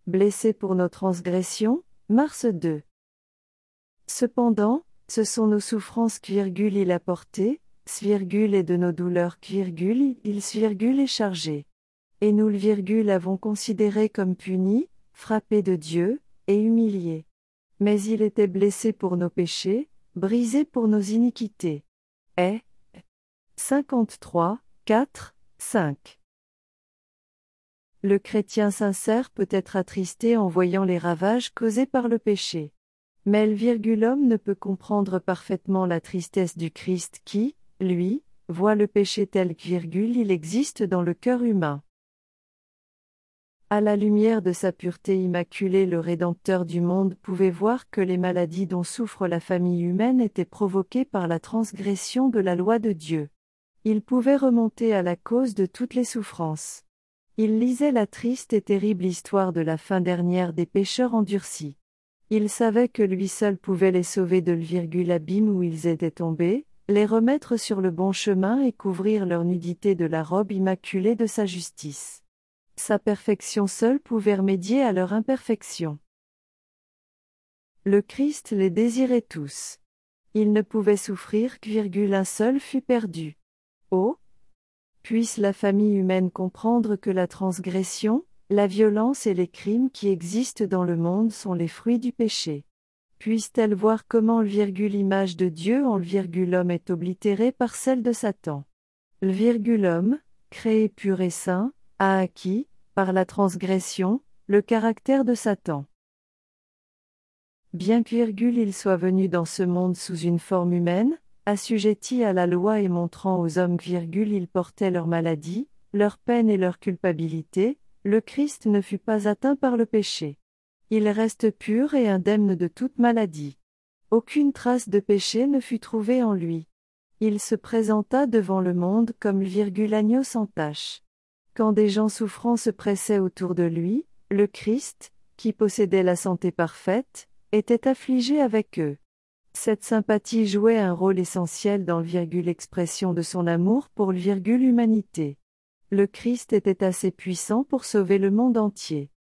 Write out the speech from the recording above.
blessé pour nos transgressions, Mars 2. Cependant, ce sont nos souffrances, il a porté, et de nos douleurs, il est chargé. Et nous avons considéré comme puni, frappé de Dieu, et humilié. Mais il était blessé pour nos péchés, brisé pour nos iniquités. Et 53, 4, 5. Le chrétien sincère peut être attristé en voyant les ravages causés par le péché. Mais l'homme ne peut comprendre parfaitement la tristesse du Christ qui, lui, voit le péché tel qu'il existe dans le cœur humain. À la lumière de sa pureté immaculée, le Rédempteur du monde pouvait voir que les maladies dont souffre la famille humaine étaient provoquées par la transgression de la loi de Dieu. Il pouvait remonter à la cause de toutes les souffrances. Il lisait la triste et terrible histoire de la fin dernière des pécheurs endurcis. Il savait que lui seul pouvait les sauver de l'abîme où ils étaient tombés, les remettre sur le bon chemin et couvrir leur nudité de la robe immaculée de sa justice. Sa perfection seule pouvait remédier à leur imperfection. Le Christ les désirait tous. Il ne pouvait souffrir qu'un seul fût perdu. Oh! Puisse la famille humaine comprendre que la transgression, la violence et les crimes qui existent dans le monde sont les fruits du péché. Puisse-t-elle voir comment l'image de Dieu en l'homme est oblitérée par celle de Satan. L'homme, créé pur et saint, a acquis, par la transgression, le caractère de Satan. Bien qu'il soit venu dans ce monde sous une forme humaine, assujetti à la loi et montrant aux hommes qu'il portait leur maladie, leur peine et leur culpabilité, le Christ ne fut pas atteint par le péché. Il reste pur et indemne de toute maladie. Aucune trace de péché ne fut trouvée en lui. Il se présenta devant le monde comme l'agneau sans tache. Quand des gens souffrants se pressaient autour de lui, le Christ, qui possédait la santé parfaite, était affligé avec eux. Cette sympathie jouait un rôle essentiel dans l'expression de son amour pour l'humanité. Le Christ était assez puissant pour sauver le monde entier.